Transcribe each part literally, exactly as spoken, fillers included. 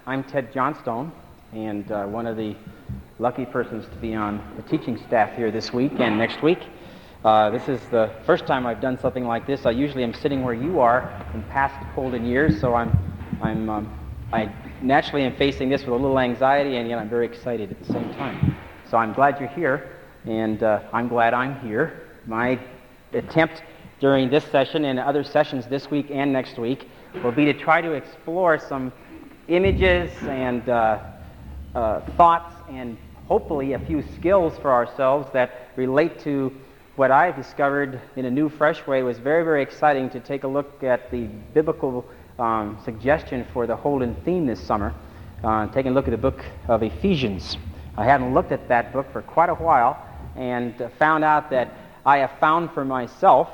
I'm Ted Johnstone, and uh, one of the lucky persons to be on the teaching staff here this week and next week. Uh, this is the first time I've done something like this. I usually am sitting where you are in past Holden years, so I'm, I'm, um, I naturally am facing this with a little anxiety, and yet I'm very excited at the same time. So I'm glad you're here, and uh, I'm glad I'm here. My attempt during this session and other sessions this week and next week will be to try to explore some images and uh, uh, thoughts and hopefully a few skills for ourselves that relate to what I've discovered in a new, fresh way. It was very, very exciting to take a look at the biblical um, suggestion for the Holden theme this summer, uh, taking a look at the book of Ephesians. I hadn't looked at that book for quite a while and uh, found out that I have found for myself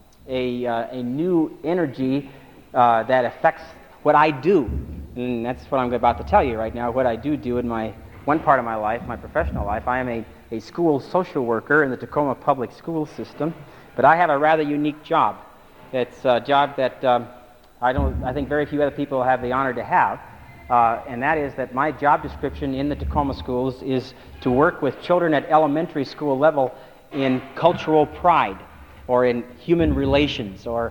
a, uh, a new energy uh, that affects what I do. And that's what I'm about to tell you right now, what I do do in my one part of my life, my professional life. I am a, a school social worker in the Tacoma public school system, but I have a rather unique job. It's a job that um, I don't, I think very few other people have the honor to have, uh, and that is that my job description in the Tacoma schools is to work with children at elementary school level in cultural pride, or in human relations, or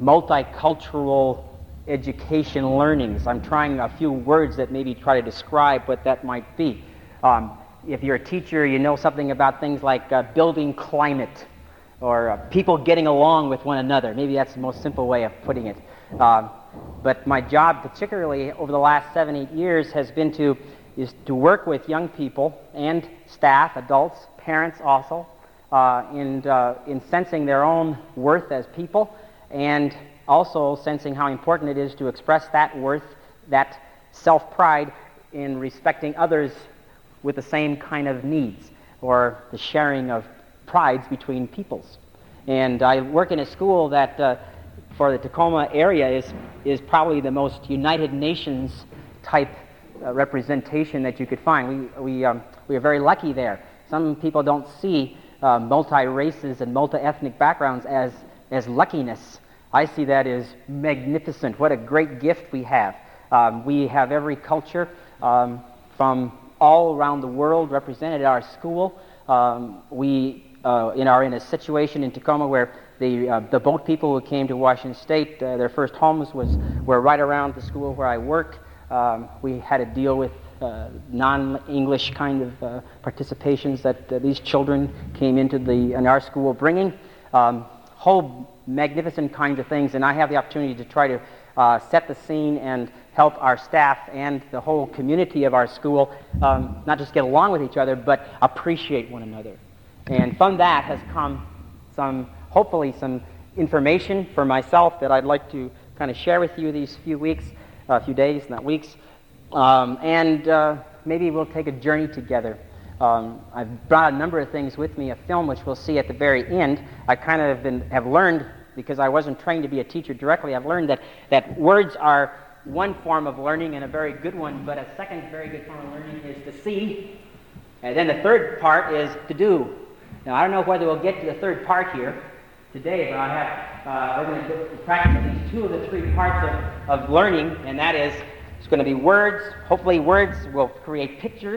multicultural education learnings. I'm trying a few words that maybe try to describe what that might be. Um, if you're a teacher, you know something about things like uh, building climate, or uh, people getting along with one another. Maybe that's the most simple way of putting it. Uh, but my job, particularly over the last seven, eight years, has been to is to work with young people and staff, adults, parents also, uh, in uh, in sensing their own worth as people, and also sensing how important it is to express that worth, that self-pride, in respecting others with the same kind of needs, or the sharing of prides between peoples. And I work in a school that, uh, for the Tacoma area, is is probably the most United Nations type uh, representation that you could find. We we um, we are very lucky there. Some people don't see uh, multi-races and multi-ethnic backgrounds as as luckiness. I see that as magnificent. What a great gift we have. Um, we have every culture um, from all around the world represented at our school. Um, we uh, in are in a situation in Tacoma where the uh, the boat people who came to Washington State, uh, their first homes was were right around the school where I work. Um, we had to deal with uh, non-English kind of uh, participations that uh, these children came into the in our school bringing. Um, whole magnificent kinds of things, and I have the opportunity to try to uh, set the scene and help our staff and the whole community of our school um, not just get along with each other, but appreciate one another. And from that has come some, hopefully some information for myself that I'd like to kind of share with you these few weeks, a uh, few days, not weeks, um, and uh, maybe we'll take a journey together. Um, I've brought a number of things with me, a film which we'll see at the very end. I kind of been, have learned, because I wasn't trained to be a teacher directly, I've learned that, that words are one form of learning and a very good one, but a second very good form of learning is to see, and then the third part is to do. Now, I don't know whether we'll get to the third part here today, but I have, uh, we're going to practice these two of the three parts of, of learning, and that is, it's going to be words. Hopefully words will create pictures.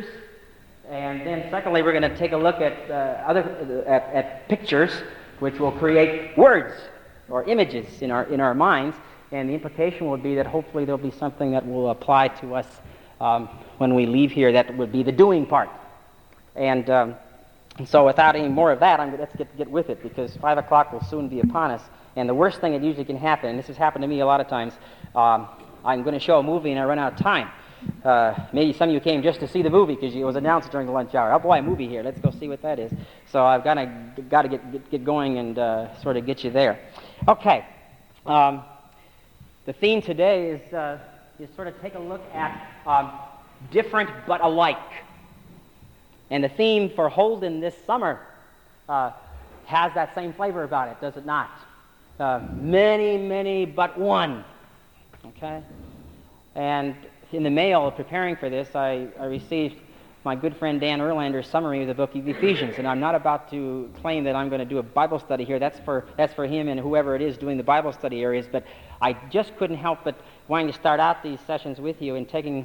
And then secondly, we're going to take a look at uh, other uh, at, at pictures, which will create words or images in our in our minds. And the implication will be that hopefully there'll be something that will apply to us um, when we leave here. That would be the doing part. And, um, and so, without any more of that, I'm let's get get with it, because five o'clock will soon be upon us. And the worst thing that usually can happen, and this has happened to me a lot of times, um, I'm going to show a movie and I run out of time. Uh, maybe some of you came just to see the movie because it was announced during the lunch hour. Oh boy, a movie here. Let's go see what that is. So I've got to got to get, get get going and uh, sort of get you there. Okay. Um, the theme today is uh, is sort of take a look at um, different but alike. And the theme for Holden this summer uh, has that same flavor about it, does it not? Uh, many, many but one. Okay. And in the mail, preparing for this, I, I received my good friend Dan Erlander's summary of the book of Ephesians, and I'm not about to claim that I'm going to do a Bible study here. That's for that's for him and whoever it is doing the Bible study areas, but I just couldn't help but wanting to start out these sessions with you and taking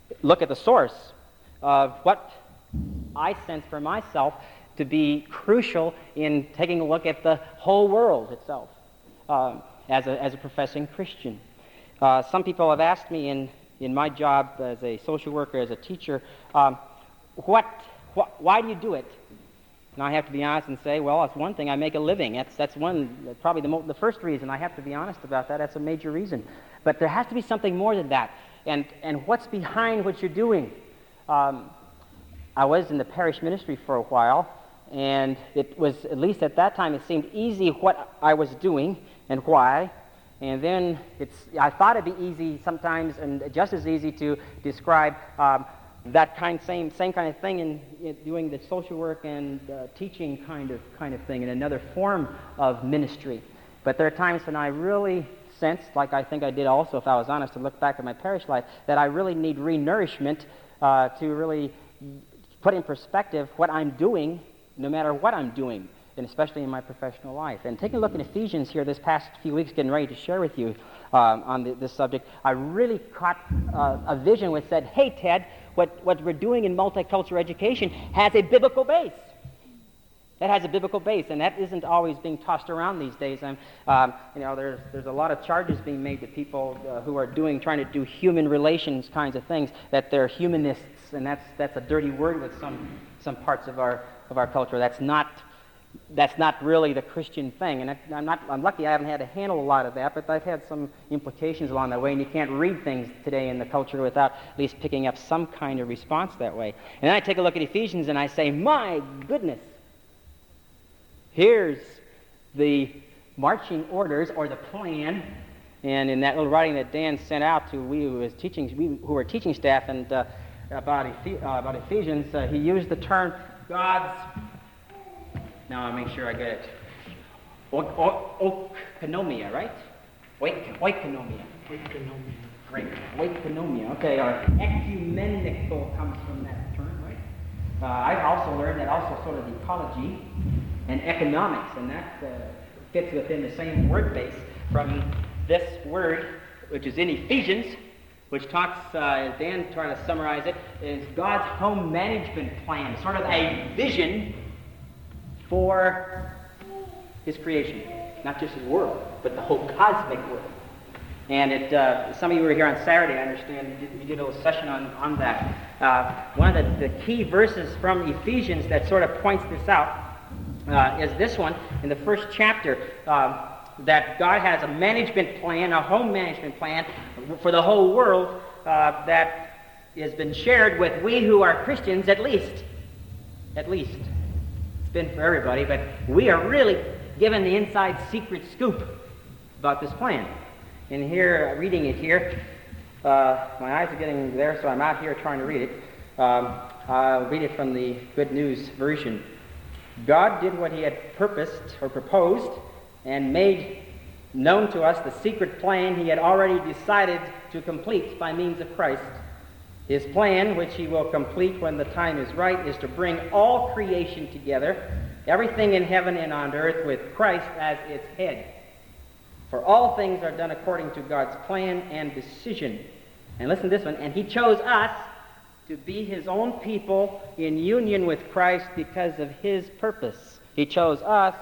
look at the source of what I sense for myself to be crucial in taking a look at the whole world itself uh, as, a, as a professing Christian. Uh, some people have asked me in, in my job as a social worker, as a teacher, um, what, wh- why do you do it? And I have to be honest and say, well, it's one thing, I make a living. That's, that's one, probably the, mo- the first reason. I have to be honest about that. That's a major reason. But there has to be something more than that. And, and what's behind what you're doing? Um, I was in the parish ministry for a while, and it was, at least at that time, it seemed easy what I was doing and why. And then it's, I thought it'd be easy sometimes, and just as easy to describe um, that kind, same, same kind of thing in, in doing the social work and uh, teaching kind of, kind of thing in another form of ministry. But there are times when I really sensed, like I think I did also, if I was honest, to look back at my parish life, that I really need re-nourishment uh, to really put in perspective what I'm doing, no matter what I'm doing, and especially in my professional life. And taking a look at Ephesians here this past few weeks, getting ready to share with you um, on the, this subject, I really caught uh, a vision which said, hey, Ted, what, what we're doing in multicultural education has a biblical base. That has a biblical base, and that isn't always being tossed around these days. I'm, um, you know, there's there's a lot of charges being made to people uh, who are doing, trying to do human relations kinds of things, that they're humanists, and that's that's a dirty word with some some parts of our of our culture. That's not that's not really the Christian thing, and I, I'm not I'm lucky I haven't had to handle a lot of that, but I've had some implications along that way, and you can't read things today in the culture without at least picking up some kind of response that way. And then I take a look at Ephesians and I say, my goodness. Here's the marching orders or the plan, and in that little writing that Dan sent out to we who was teaching, we who were teaching staff, and uh, about Ephes- uh, about Ephesians, uh, he used the term God's. Now I'll make sure I get it. Oikonomia, right? Oik- Oikonomia. Oikonomia. Great. Oikonomia. Okay, our ecumenical comes from that term, right? Uh, I've also learned that also sort of ecology and economics, and that uh, fits within the same word base from this word, which is in Ephesians, which talks, uh, as Dan trying to summarize it, is God's home management plan, sort of a vision for His creation, not just His world, but the whole cosmic world. And it, uh, some of you were here on Saturday, I understand, you did, you did a little session on, on that. Uh, one of the, the key verses from Ephesians that sort of points this out Uh, is this one in the first chapter, um, that God has a management plan, a home management plan for the whole world uh, that has been shared with we who are Christians, at least. At least. It's been for everybody, but we are really given the inside secret scoop about this plan. And here, reading it here, uh, my eyes are getting there, so I'm out here trying to read it. Um, I'll read it from the Good News version. God did what He had purposed or proposed and made known to us the secret plan He had already decided to complete by means of Christ. His plan, which He will complete when the time is right, is to bring all creation together, everything in heaven and on earth, with Christ as its head. For all things are done according to God's plan and decision. And listen to this one. And He chose us to be His own people in union with Christ because of His purpose. He chose us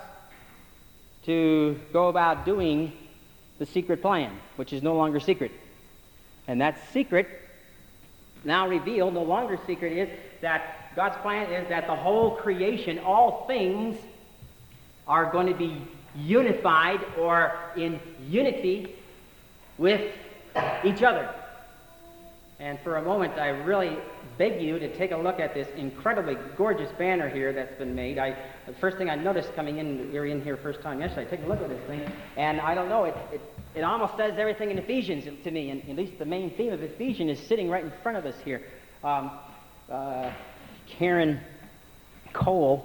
to go about doing the secret plan, which is no longer secret. And that secret, now revealed, no longer secret, is that God's plan is that the whole creation, all things, are going to be unified or in unity with each other. And for a moment, I really beg you to take a look at this incredibly gorgeous banner here that's been made. I, the first thing I noticed coming in, you're in here first time yesterday, take a look at this thing, and I don't know, it, it, it almost says everything in Ephesians to me, and at least the main theme of Ephesians is sitting right in front of us here. Um, uh, Karen Cole,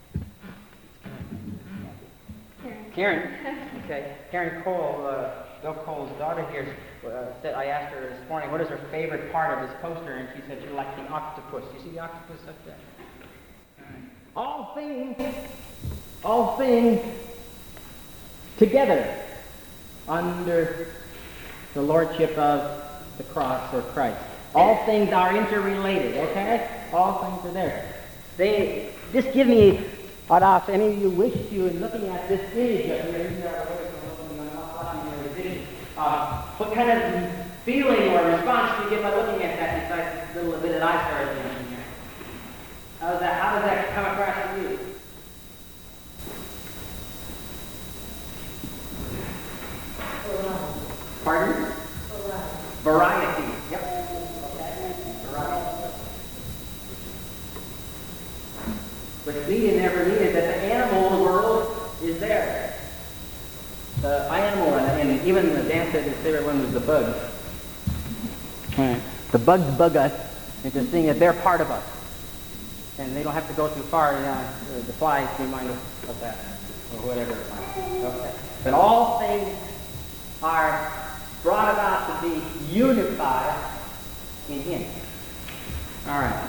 Karen, okay, Karen Cole, uh, Bill Cole's daughter here, uh, said, I asked her this morning, what is her favorite part of this poster? And she said she liked the octopus. You see the octopus up there? All things, all things together under the lordship of the cross or Christ. All things are interrelated, okay? All things are there. They, this gives me, if any of you wish to, in looking at this image up here, even though I'm not looking at the uh, what kind of feeling or response do you get by looking at that besides this little bit that I started doing here? How does that, how does that come across to you? Pardon? Variety. Yep. Okay. Variety. What's neat in there for me is that the animal world is there. The animal, and, and even the Dan said his favorite one was the bugs. Right. The bugs bug us into seeing that they're part of us. And they don't have to go too far, you know, the flies remind us of that, or whatever. Okay. But all things are brought about to be unified in Him. All right.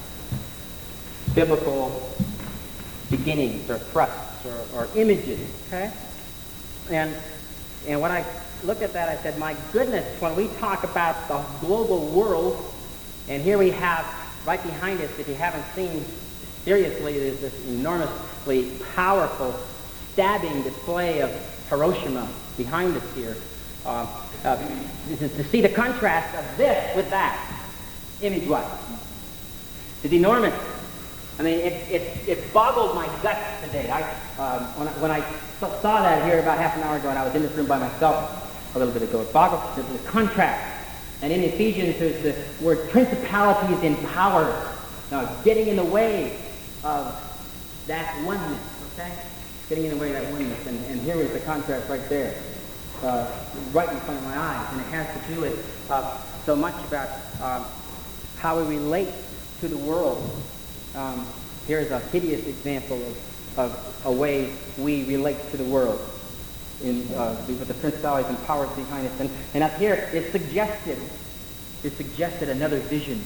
Biblical beginnings or thrusts or, or images. Okay. And and when I looked at that, I said, my goodness, when we talk about the global world, and here we have right behind us, if you haven't seen seriously, there's this enormously powerful stabbing display of Hiroshima behind us here. Uh, uh, to see the contrast of this with that, image-wise. It's enormous. I mean, it, it, it boggled my guts today. I, um, when I, when I saw that here about half an hour ago, and I was in this room by myself a little bit ago, it boggled the, the contrast. And in Ephesians, there's the word principalities and powers, now, getting in the way of that oneness, okay? Getting in the way of that oneness. And, and here is the contrast right there, uh, right in front of my eyes. And it has to do with uh, so much about um, how we relate to the world. Um, here's a hideous example of, of a way we relate to the world in uh, with the principalities and powers behind us. And, and up here, it suggested, it suggested another vision.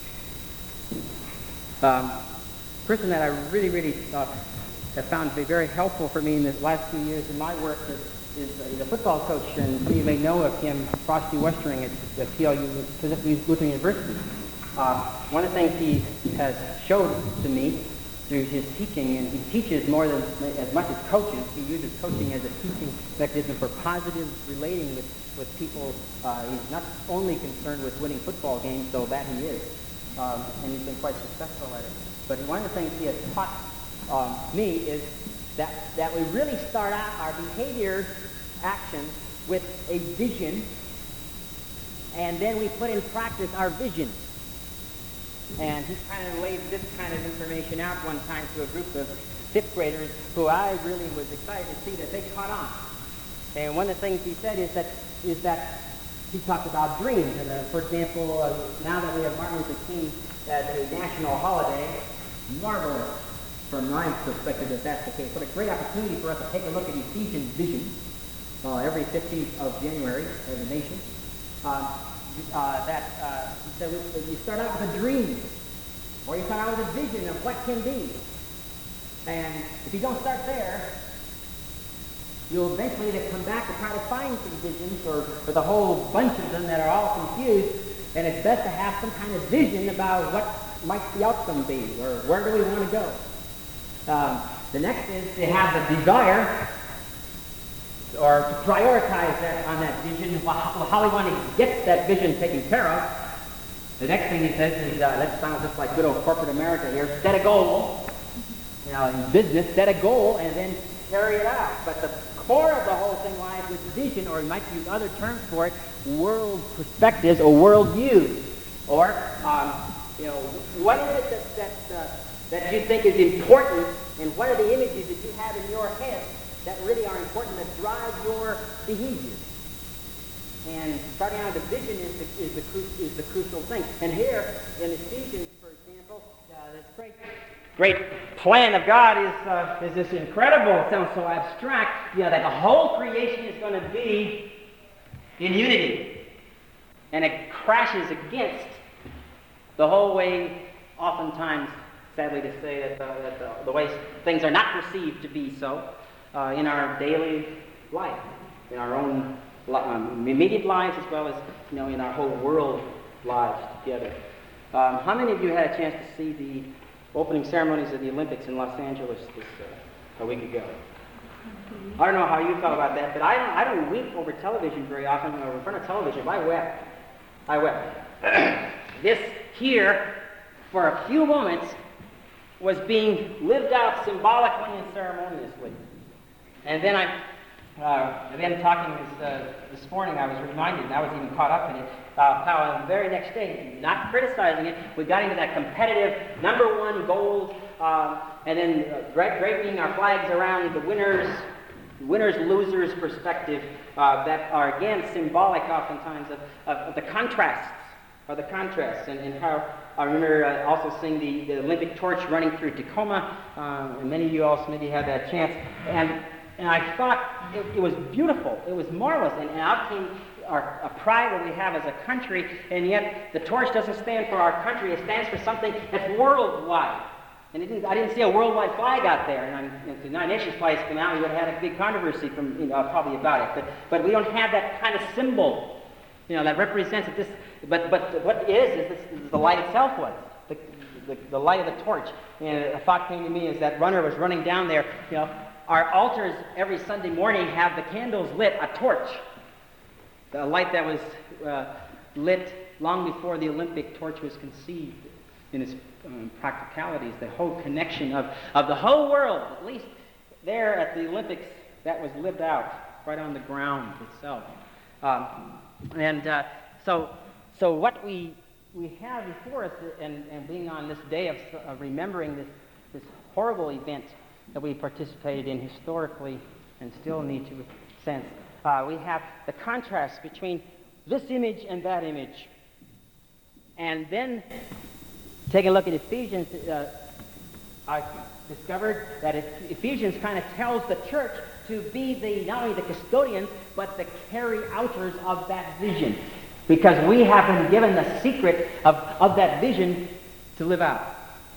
Um, person that I really, really uh, have found to be very helpful for me in the last few years in my work is, is uh, the football coach, and some of you may know of him, Frosty Westering at, at P L U, Lutheran University. Uh, one of the things he has showed to me through his teaching, and he teaches more than as much as coaches. He uses coaching as a teaching mechanism for positive relating with, with people. Uh, he's not only concerned with winning football games, though that he is, um, and he's been quite successful at it. But one of the things he has taught um, me is that, that we really start out our behavior actions with a vision, and then we put in practice our vision. And he kind of laid this kind of information out one time to a group of fifth graders who I really was excited to see that they caught on. And one of the things he said is that is that he talked about dreams. And uh, for example, uh, now that we have Martin Luther King as a national holiday, marvelous from my perspective that that's the case. What a great opportunity for us to take a look at Ephesians vision uh, every fifteenth of January as a nation. Um, Uh, that uh, so you start out with a dream, or you start out with a vision of what can be. And if you don't start there, you'll eventually come back to try to find some visions, or with a whole bunch of them that are all confused. And it's best to have some kind of vision about what might the outcome be, or where do we want to go. Um, the next is to have the desire, or to prioritize that on that vision, how we want to get that vision taken care of. The next thing he says is, uh, that sounds just like good old corporate America here, set a goal. You know, in business, set a goal and then carry it out. But the core of the whole thing lies with vision, or you might use other terms for it, world perspectives or world views. Or, um, you know, what is it that, that, uh, that you think is important, and what are the images that you have in your head that really are important, that drive your behavior? And starting out with the vision is the, is the, cru- is the crucial thing. And here in Ephesians, for example, uh, this great, great plan of God is uh, is this incredible, it sounds so abstract, you know, that the whole creation is going to be in unity. And it crashes against the whole way, oftentimes, sadly to say, that, uh, that the, the way things are not perceived to be so. Uh, in our daily life, in our own um, immediate lives, as well as, you know, in our whole world lives together. Um, how many of you had a chance to see the opening ceremonies of the Olympics in Los Angeles this uh, a week ago? I don't know how you felt about that, but I don't, I don't weep over television very often, or in front of television. I wept. I wept. This here, for a few moments, was being lived out symbolically and ceremoniously. And then I, uh, and then talking this, uh, this morning, I was reminded, and I was even caught up in it, uh, how on the very next day, not criticizing it, we got into that competitive number one gold, uh, and then uh, dra- draping our flags around the winners, winners losers perspective uh, that are again symbolic oftentimes of, of, of the contrasts, or the contrasts, and, and how I remember uh, also seeing the, the Olympic torch running through Tacoma, um, and many of you also maybe had that chance, and and I thought it, it was beautiful, it was marvelous, and, and out came our a pride that we have as a country, and yet the torch doesn't stand for our country, it stands for something that's worldwide. And it didn't, I didn't see a worldwide flag out there, and I'm, if the United Nations flags come out, we would have had a big controversy from, you know, probably about it, but but we don't have that kind of symbol, you know, that represents that this, but but what is, is, this, is the light itself was, the, the, the light of the torch. And a thought came to me as that runner was running down there, you know, our altars every Sunday morning have the candles lit, a torch, the light that was uh, lit long before the Olympic torch was conceived in its um, practicalities, the whole connection of, of the whole world, at least there at the Olympics, that was lived out right on the ground itself. Um, and uh, so so what we we have before us, and, and being on this day of uh, remembering this, this horrible event that we participated in historically and still need to sense, uh, we have the contrast between this image and that image. And then, taking a look at Ephesians, uh, I discovered that Ephesians kind of tells the church to be the not only the custodians, but the carry-outers of that vision. Because we have been given the secret of, of that vision to live out.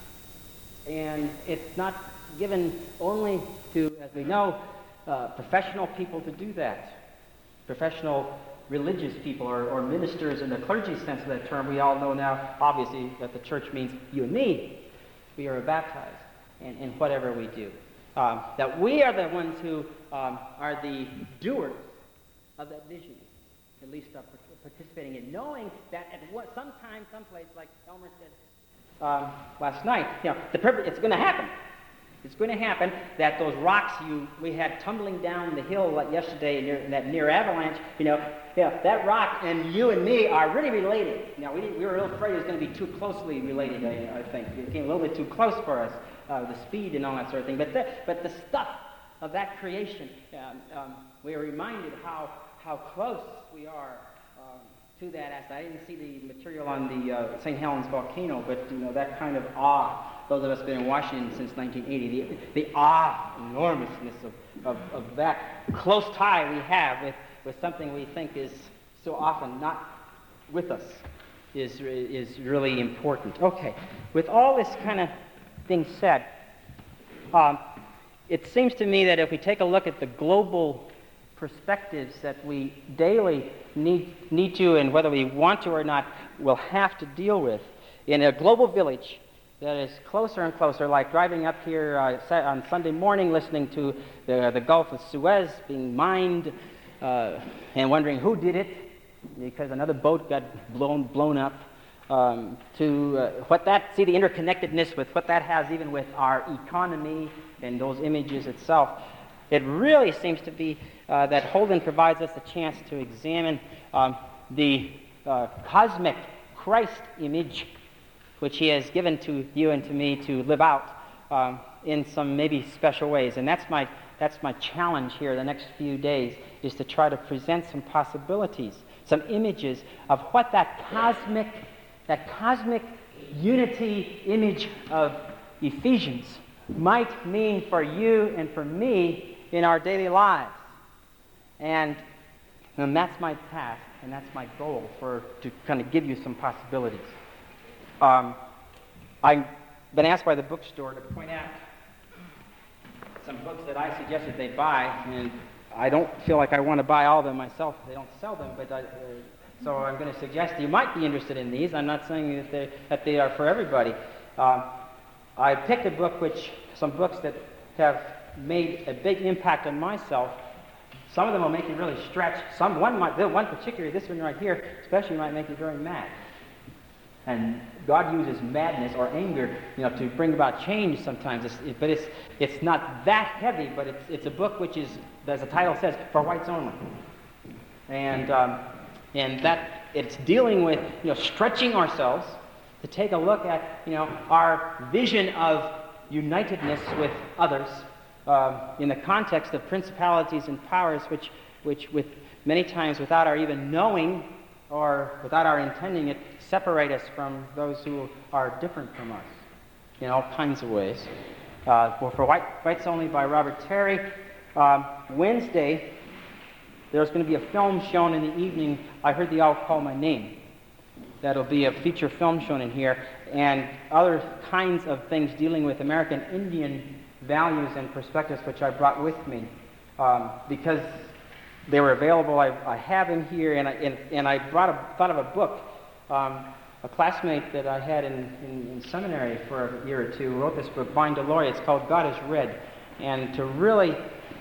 And it's not given only to, as we know, uh, professional people to do that. Professional religious people, or, or ministers in the clergy sense of that term. We all know now, obviously, that the church means you and me. We are baptized in, in whatever we do. Um, that we are the ones who um, are the doers of that vision, at least are participating in, knowing that at what sometime, someplace, like Elmer said um, last night, you know, the purpose, it's going to happen. It's going to happen that those rocks you we had tumbling down the hill like yesterday, near, that near avalanche, you know, yeah, that rock and you and me are really related. Now, we, we were a little afraid it was going to be too closely related, I, I think. It came a little bit too close for us, uh, the speed and all that sort of thing. But the, but the stuff of that creation, um, um, we are reminded how, how close we are um, to that aspect. I didn't see the material on the uh, Saint Helens volcano, but, you know, that kind of awe. Those of us who have been in Washington since nineteen eighty, the, the awe, enormousness of, of, of that close tie we have with, with something we think is so often not with us is, is really important. Okay, with all this kind of thing said, um, it seems to me that if we take a look at the global perspectives that we daily need, need to, and whether we want to or not, will have to deal with, in a global village that is closer and closer, like driving up here uh, on Sunday morning, listening to the, the Gulf of Suez being mined, uh, and wondering who did it, because another boat got blown blown up, um, to uh, what that, see the interconnectedness with what that has even with our economy and those images itself. It really seems to be uh, that Holden provides us a chance to examine um, the uh, cosmic Christ image which he has given to you and to me to live out um, in some maybe special ways. And that's my that's my challenge here the next few days, is to try to present some possibilities, some images of what that cosmic, that cosmic unity image of Ephesians might mean for you and for me in our daily lives. And, and that's my task, and that's my goal, for to kind of give you some possibilities. Um, I've been asked by the bookstore to point out some books that I suggested they buy, and I don't feel like I want to buy all of them myself. They don't sell them, but I, uh, So I'm going to suggest you might be interested in these. I'm not saying that they, that they are for everybody. Uh, I picked a book which, some books that have made a big impact on myself. Some of them will make you really stretch. Some, one might, one particularly, this one right here, especially might make you very mad. And God uses madness or anger, you know, to bring about change sometimes. It's, it, but it's it's not that heavy. But it's it's a book which is, as the title says, for whites only. And um, and that it's dealing with, you know, stretching ourselves to take a look at, you know, our vision of unitedness with others um, in the context of principalities and powers, which which with many times without our even knowing or without our intending it, separate us from those who are different from us in all kinds of ways. Uh, well, for White, Whites Only by Robert Terry. Um, Wednesday, there's going to be a film shown in the evening. I heard the All Call My Name. That'll be a feature film shown in here, and other kinds of things dealing with American Indian values and perspectives, which I brought with me um, because they were available. I, I have them here, and I, and, and I brought a, thought of a book. Um, a classmate that I had in, in, in seminary for a year or two wrote this book, Vine Deloria. It's called God is Red. And to really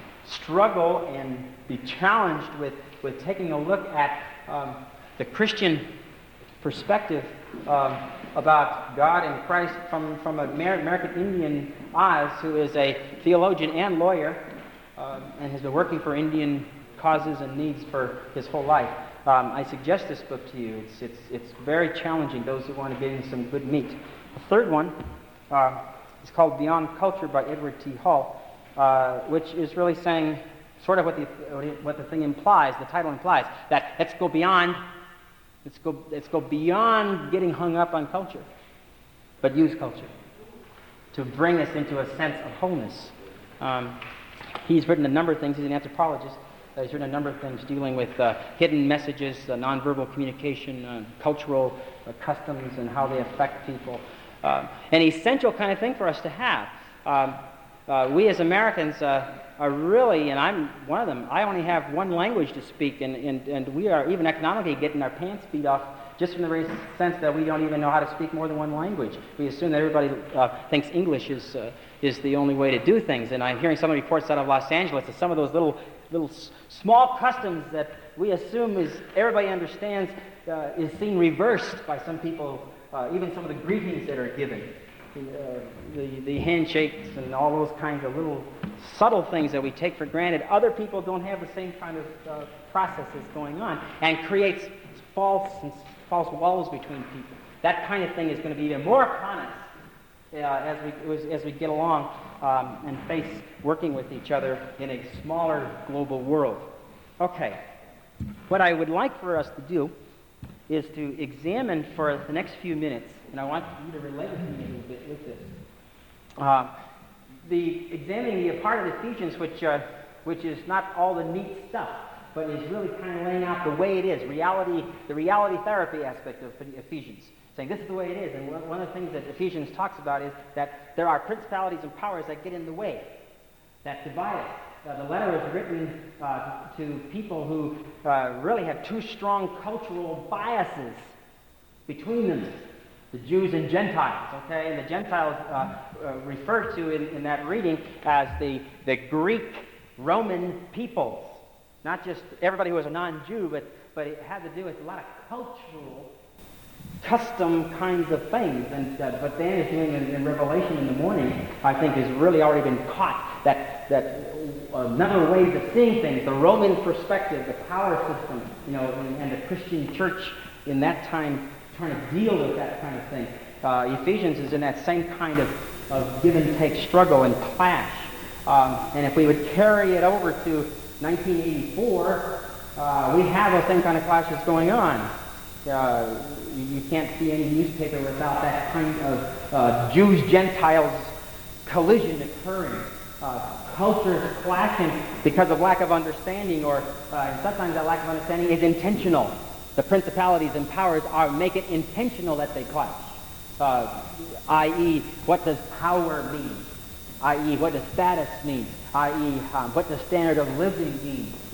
struggle and be challenged with, with taking a look at um, the Christian perspective um, about God and Christ from, from an Amer- American Indian eyes, who is a theologian and lawyer um, and has been working for Indian causes and needs for his whole life. Um, I suggest this book to you. It's, it's, it's very challenging, those who want to get in some good meat. The third one uh, is called Beyond Culture by Edward T. Hall, uh, which is really saying sort of what the, what the thing implies, the title implies, that let's go beyond, let's go, let's go beyond getting hung up on culture, but use culture to bring us into a sense of wholeness. Um, he's written a number of things. He's an anthropologist. Uh, he's written a number of things dealing with uh, hidden messages, uh, nonverbal communication, uh, cultural uh, customs, and how they affect people. Um, an essential kind of thing for us to have. Um, uh, we as Americans uh, are really, and I'm one of them, I only have one language to speak, and, and, and we are even economically getting our pants beat off just from the very sense that we don't even know how to speak more than one language. We assume that everybody uh, thinks English is uh, is the only way to do things. And I'm hearing some reports out of Los Angeles that some of those little little s- small customs that we assume is everybody understands uh, is seen reversed by some people. Uh, even some of the greetings that are given, the, uh, the the handshakes and all those kinds of little subtle things that we take for granted. Other people don't have the same kind of uh, processes going on, and creates false and false walls between people. That kind of thing is going to be even more upon us uh, as we as, as we get along um, and face working with each other in a smaller global world. Okay, what I would like for us to do is to examine for the next few minutes, and I want you to relate with me a little bit with this. Uh, the examining the part of Ephesians, which uh, which is not all the neat stuff, but is really kind of laying out the way it is, reality, the reality therapy aspect of Ephesians, saying this is the way it is. And one of the things that Ephesians talks about is that there are principalities and powers that get in the way, that divide us. Uh, the letter is written uh, to people who uh, really have two strong cultural biases between them, the Jews and Gentiles, okay? And the Gentiles uh, uh, referred to in, in that reading as the, the Greek Roman peoples. Not just everybody who was a non-Jew, but, but it had to do with a lot of cultural, custom kinds of things. And uh, what Dan is doing in, in Revelation in the morning, I think, has really already been caught. That that a number of ways of seeing things, the Roman perspective, the power system, you know, and, and the Christian church in that time trying to deal with that kind of thing. Uh, Ephesians is in that same kind of, of give and take struggle and clash. Um, and if we would carry it over to nineteen eighty-four, uh, we have those same kind of clashes going on. Uh, you, you can't see any newspaper without that kind of uh, Jews-Gentiles collision occurring. Uh, cultures clashing because of lack of understanding, or uh, sometimes that lack of understanding is intentional. The principalities and powers are make it intentional that they clash. Uh, that is, what does power mean? that is, what does status mean? that is, um, what does standard of living mean?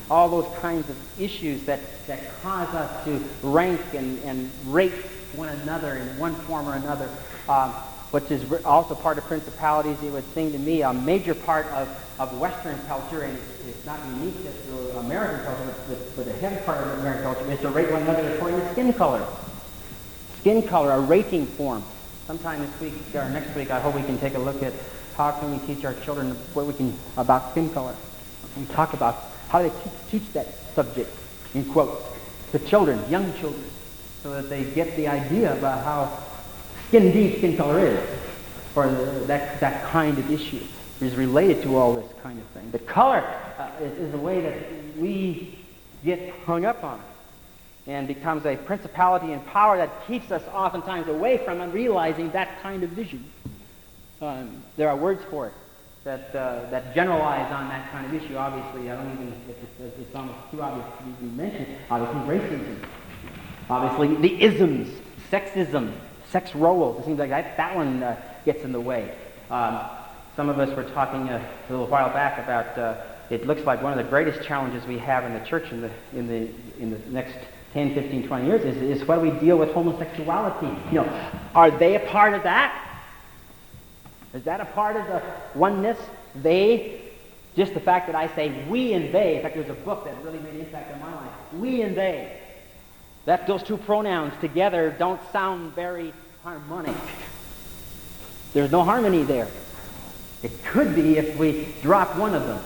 all those kinds of issues that, that cause us to rank and, and rate one another in one form or another, um, which is also part of principalities. It would seem to me a major part of, of Western culture, and it's, it's not unique just to American culture, but, but a heavy part of American culture is to rate one another according to skin color. Skin color, a rating form. Sometime this week or next week, I hope we can take a look at how can we teach our children what we can about skin color. We talk about how do they teach, teach that subject in quotes to children, young children, so that they get the idea about how skin deep skin color is, or the, that that kind of issue is related to all this kind of thing. But color uh, is, is a way that we get hung up on, and becomes a principality and power that keeps us oftentimes away from and realizing that kind of vision. Um, there are words for it that uh, that generalize on that kind of issue. Obviously, I don't even, it's, it's almost too obvious to even mention. Obviously, racism. Obviously, the isms, sexism, sex roles. It seems like that, that one uh, gets in the way. Um, some of us were talking a, a little while back about uh, it looks like one of the greatest challenges we have in the church in the in the in the next ten, fifteen, twenty years is, is why we deal with homosexuality. You know, are they a part of that? Is that a part of the oneness? They, just the fact that I say we and they, in fact there's a book that really made an impact on my life, we and they, that those two pronouns together don't sound very harmonic. There's no harmony there. It could be if we drop one of them,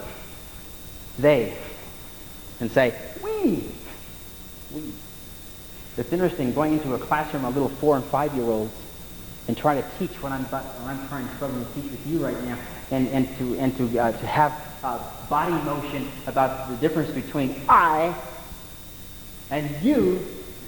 they, and say we. We. It's interesting going into a classroom of little four and five year olds and try to teach what I'm what I'm trying to struggle to teach with you right now, and and to and to uh, to have uh, body motion about the difference between I and you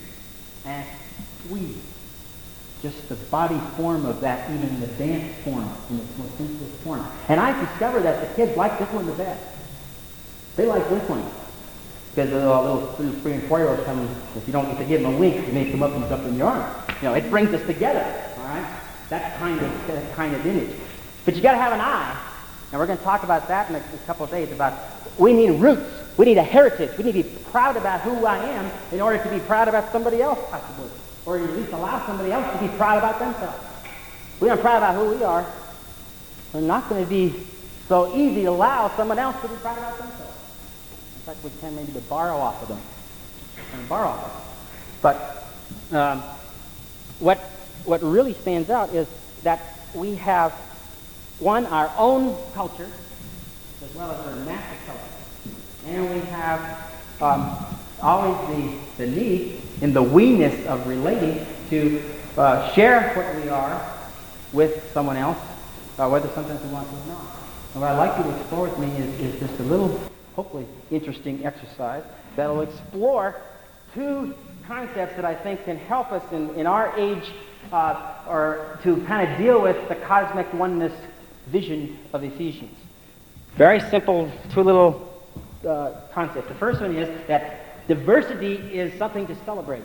and we. Just the body form of that, even in the dance form, in its most simplest form. And I discovered that the kids like this one the best. They like this one. Because the little, little three and four-year-olds come, if you don't get to give them a wink, you may come up and jump in your arm. You know, it brings us together, all right? That kind of, that kind of image. But you got to have an eye, and we're going to talk about that in a, a couple of days, about we need roots. We need a heritage. We need to be proud about who I am in order to be proud about somebody else, possibly. Or at least allow somebody else to be proud about themselves. We aren't proud about who we are. We're not going to be so easy to allow someone else to be proud about themselves. In fact, we tend maybe to borrow off of them. And borrow off of them. But um, what what really stands out is that we have, one, our own culture, as well as our massive culture. And we have um, always the, the need in the we-ness of relating to uh, share what we are with someone else, uh, whether sometimes we want to or not. And what I'd like you to explore with me is, is just a little, hopefully, interesting exercise that will explore two concepts that I think can help us in, in our age uh, or to kind of deal with the cosmic oneness vision of Ephesians. Very simple, two little uh, concepts. The first one is that diversity is something to celebrate.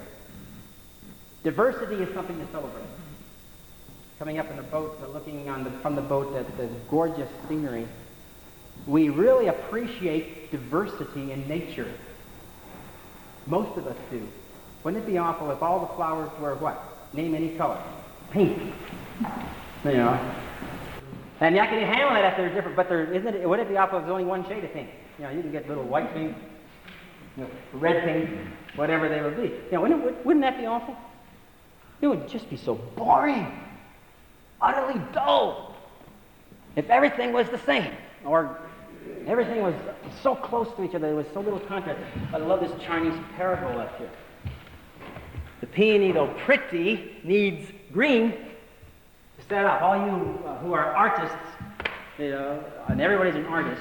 Diversity is something to celebrate. Coming up in the boat, uh, looking on the, from the boat at the gorgeous scenery, we really appreciate diversity in nature. Most of us do. Wouldn't it be awful if all the flowers were what? Name any color. Pink. You know. And I can handle that if they're different, but there isn't it, wouldn't it be awful if there's only one shade of pink? You know, you can get little white pink, you know, red pink, whatever they would be. You know, wouldn't, wouldn't that be awful? It would just be so boring, utterly dull, if everything was the same, or everything was so close to each other, there was so little contrast. I love this Chinese parable up here. The peony, though pretty, needs green to stand up. All you uh, who are artists, you know, and everybody's an artist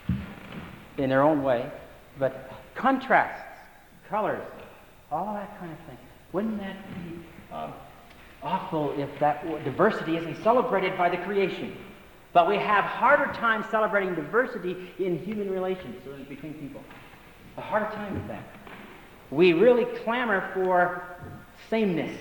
in their own way, but contrasts, colors, all that kind of thing. Wouldn't that be uh, awful if that diversity isn't celebrated by the creation? But we have harder time celebrating diversity in human relations between people. A harder time with that. We really clamor for sameness.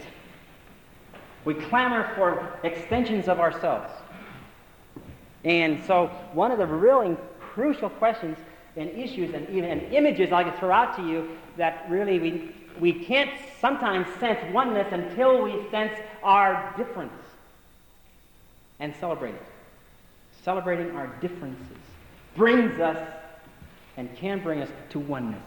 We clamor for extensions of ourselves. And so one of the really crucial questions and issues and even and images I could throw out to you that really we, we can't sometimes sense oneness until we sense our difference and celebrate it. Celebrating our differences brings us and can bring us to oneness.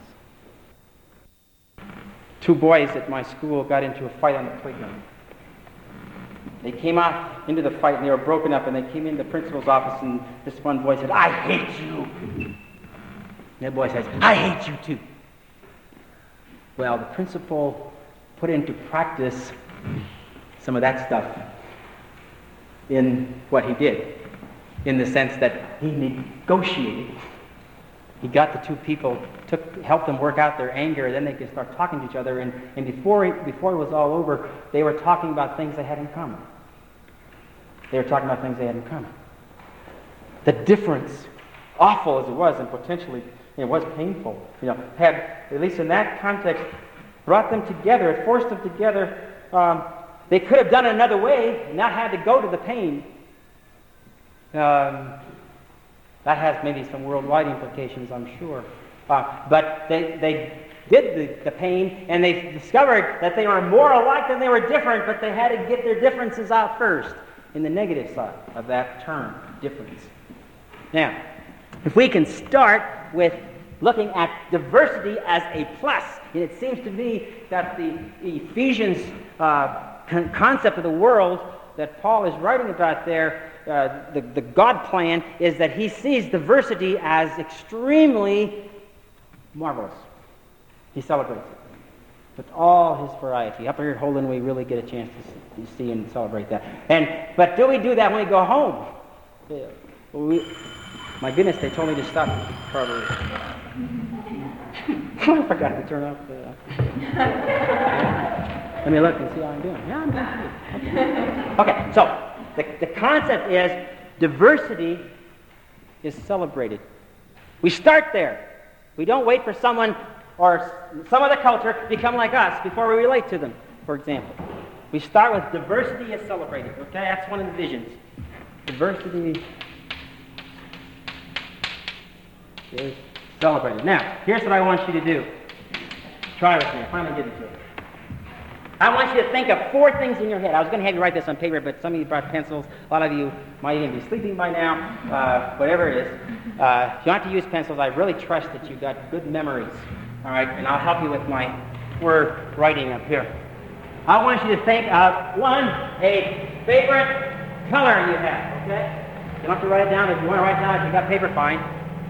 Two boys at my school got into a fight on the playground. They came out into the fight and they were broken up, and they came in the principal's office, and this one boy said, "I hate you." And the boy says, "I hate you too." Well, the principal put into practice some of that stuff in what he did, in the sense that he negotiated. He got the two people, took, helped them work out their anger, then they could start talking to each other. And, and before, it, before it was all over, they were talking about things they had in common. They were talking about things they had in common. The difference, awful as it was, and potentially it was painful, you know, had, at least in that context, brought them together, it forced them together. Um, they could have done it another way, not had to go to the pain. Um, That has maybe some worldwide implications, I'm sure. Uh, but they, they did the, the pain, and they discovered that they were more alike than they were different, but they had to get their differences out first, in the negative side of that term, difference. Now, if we can start with looking at diversity as a plus, and it seems to me that the Ephesians uh, con- concept of the world that Paul is writing about there, Uh, the, the God plan, is that he sees diversity as extremely marvelous. He celebrates it with all his variety. Up here at Holden, we really get a chance to see, to see and celebrate that. And but do we do that when we go home? Yeah. We, my goodness, they told me to stop. Probably. I forgot to turn off the... Let me look and see how I'm doing. Yeah, I'm doing good. Okay, okay so... The, the concept is diversity is celebrated. We start there. We don't wait for someone or some other culture to become like us before we relate to them, for example. We start with diversity is celebrated. Okay, that's one of the visions. Diversity is celebrated. Now, here's what I want you to do. Try with me. I finally get it to you. I want you to think of four things in your head. I was going to have you write this on paper, but some of you brought pencils. A lot of you might even be sleeping by now, uh, whatever it is. Uh, if you want to use pencils, I really trust that you've got good memories. All right, and I'll help you with my word writing up here. I want you to think of, one, a favorite color you have, okay? You don't have to write it down. If you want to write it down, if you've got paper, fine.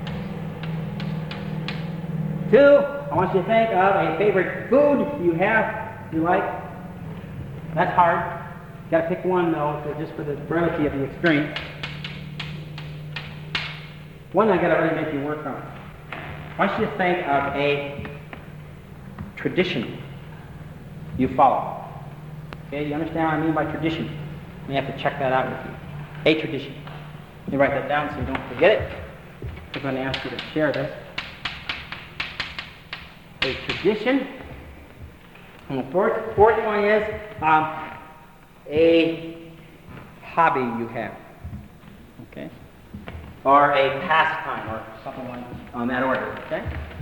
Two, I want you to think of a favorite food you have. You like? That's hard. You got to pick one, though, so just for the brevity of the experience. One I got to really make you work on. I want you to think of a tradition you follow. Okay, you understand what I mean by tradition? You have to check that out with you. A tradition. Let me write that down so you don't forget it. I'm going to ask you to share this. A tradition. And the fourth, fourth one is um, a hobby you have, okay, or a pastime, or something like on that order, okay.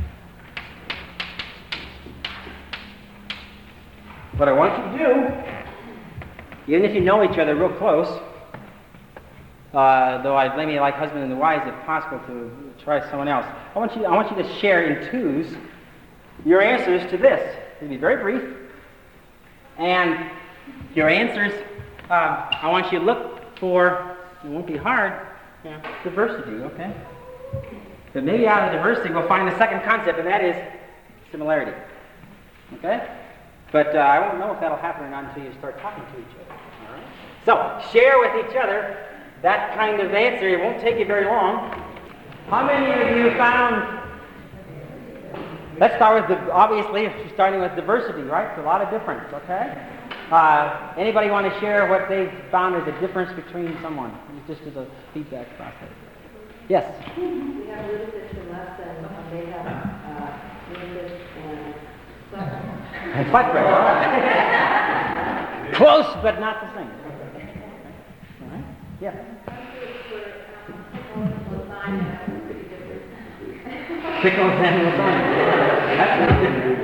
What I want you to do, even if you know each other real close, uh, though I blame you like husband and wives if possible to try someone else, I want you, I want you to share in twos your answers to this. It'll be very brief. And your answers, uh, I want you to look for, it won't be hard, yeah, diversity, okay? But maybe out of diversity we'll find the second concept, and that is similarity. Okay? But uh, I won't know if that'll happen or not until you start talking to each other. All right? So, share with each other that kind of answer. It won't take you very long. How many of you found... Let's start with, the, obviously, starting with diversity, right? It's a lot of difference, okay? Uh, anybody want to share what they found as a difference between someone? Just as a feedback process. Yes? We have Lucius and less than they have uh, English and Fletcher. And Fletcher, all right. Close, but not the same. All right? Yeah. Pickles and lasagna. That's what it is.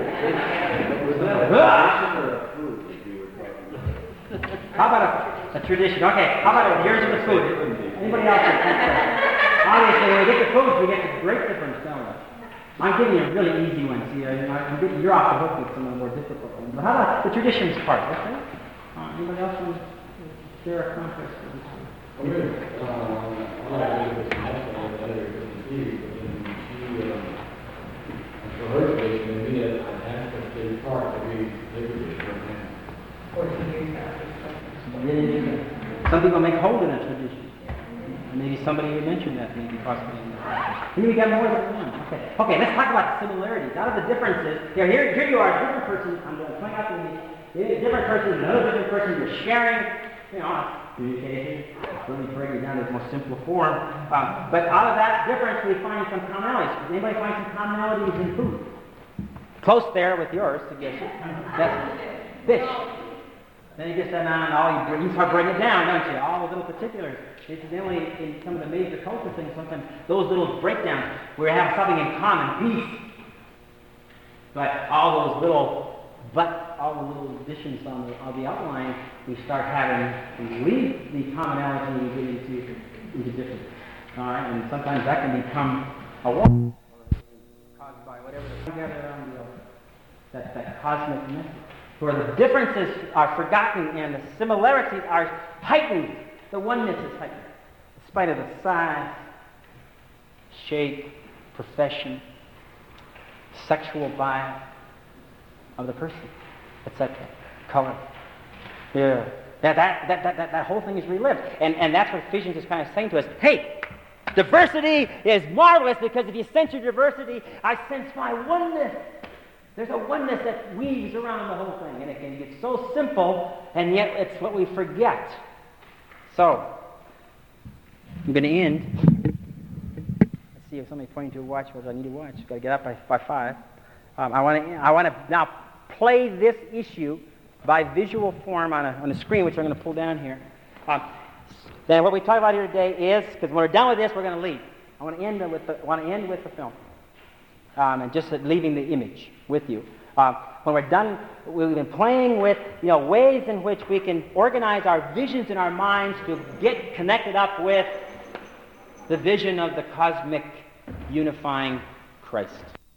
How about a, a tradition? Okay, how about a, here's the food. Anybody else? Obviously, when we get to foods, we get a great difference, don't we? I'm giving you really easy ones here. I'm getting, you're off the hook with some of the more difficult ones. But how about the traditions part? Okay? Uh, anybody else want to share a context? Well, really, uh, all I did was mention that other community, but then she, um, for her tradition, and we had an aspect to the part that we liberated from him. Some people make hold in a tradition. Maybe somebody mentioned that, maybe possibly in the practice. Maybe we got more than one. Okay, okay. Let's talk about the similarities. Out of the differences, here, here, here you are, a different person. I'm going to point out to you, a different person, another different person. You're sharing, you know, communication. It's really breaking it down to its most simple form. Um, but out of that difference, we find some commonalities. Does anybody find some commonalities in food? Close there with yours, suggestion. That's fish. Then you get that on, all you, you start breaking it down, don't you? All the little particulars. Incidentally, in some of the major culture things, sometimes those little breakdowns, we have something in common, peace. But all those little, but all the little additions on the, on the outline, we start having, we leave the commonality and we get into, into difference. All right, and sometimes that can become a war caused by whatever the together around the that that cosmic message. Where the differences are forgotten and the similarities are heightened. The oneness is heightened. In spite of the size, shape, profession, sexual bias of the person, et cetera. Color. Yeah. That, that, that, that, that, that whole thing is relived. And, and that's what Ephesians is kind of saying to us. Hey, diversity is marvelous because if you sense your diversity, I sense my oneness. There's a oneness that weaves around the whole thing, and it can get so simple, and yet it's what we forget. So, I'm going to end. Let's see if somebody's pointing to a watch. What do I need to watch? Got to get up by, by five. Um, I want to I want to now play this issue by visual form on a, on a screen, which I'm going to pull down here. Um, then what we talk about here today is, because when we're done with this, we're going to leave. I want to end with the, I want to end with the film. Um, and just leaving the image with you. Uh, when we're done, we've been playing with you know ways in which we can organize our visions in our minds to get connected up with the vision of the cosmic unifying Christ.